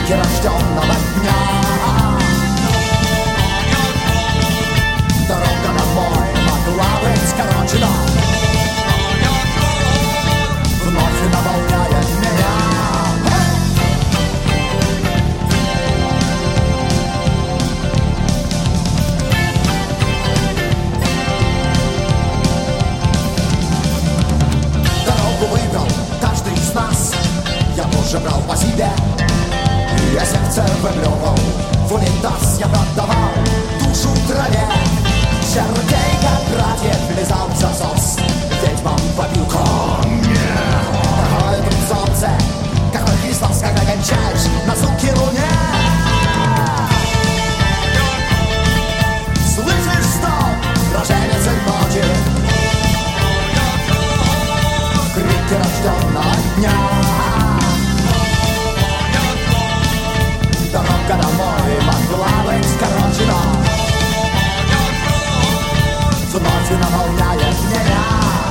крики рожденного дня. Дорога домой могла быть короче, но вновь наполняет меня. Дорогу выбрал каждый из нас, я тоже брал по себе. Я сердце выплевывал в унитаз, я продавал душу траве. Червей, как братьев, влезал в засос, ведьмам побил коня. Какое тут солнце, какой Христос, когда кончаешь на звуке луне. Слышишь стон, роженец ночи, крики рожденного дня. Дорога домой могла быть короче, но вновь наполняет меня.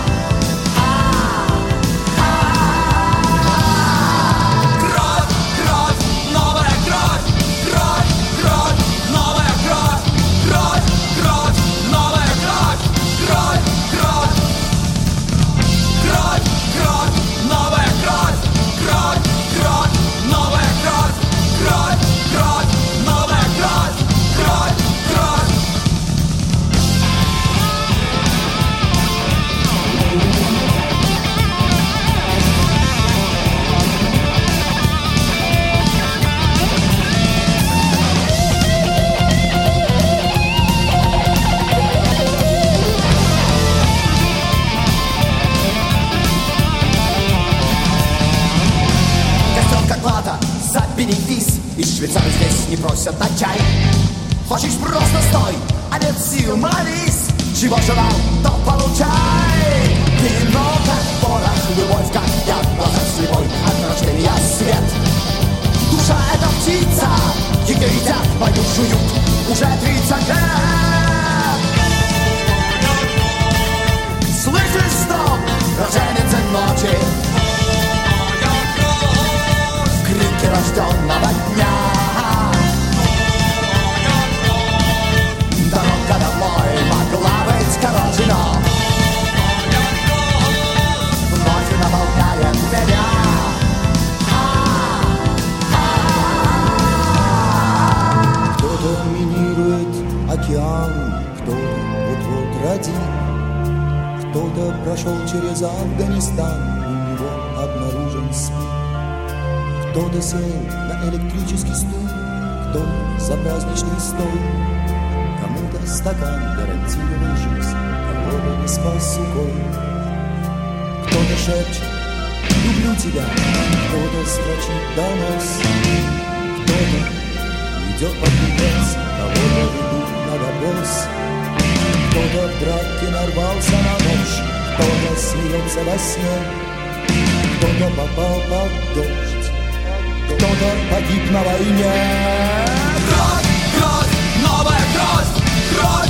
Кровь, кровь, новая кровь, кровь, кровь, новая кровь, кровь, кровь, новая кровь, кровь, кровь, кровь, кровь, новая кровь, кровь, кровь, новая кровь, кровь, кровь, новая кровь, кровь, кровь. Костер как плата за бенефис, из Швейцарии здесь не просят на чай. Хочешь просто стой, а нет сил молись. Чего желал, то получай. Вино как порох, любовь как яд, глаза слепой от рождения свет. Душа это птица, ее едят, мою жуют уже 30 лет. Слышишь стон, роженец ночи, крики рожденного дня. Дорога домой могла быть короче, но вновь наполняет меня. Кто-то минирует океан, кто-то вот-вот родит, кто-то прошел через Афганистан, у него обнаружен СПИД. Кто-то сел на электрический стул, кто-то за праздничный стол. Кому-то стакан гарантировал жизнь, кого-то не спас сухой. Кто-то шепчет «люблю тебя», кто-то строчит донос, кто-то идет под венец, кого-то ведут на допрос. Кто-то в драке нарвался на нож, кто-то смеется во сне, кто-то попал под дождь, кто-то погиб на войне. Кровь, кровь, новая кровь, кровь.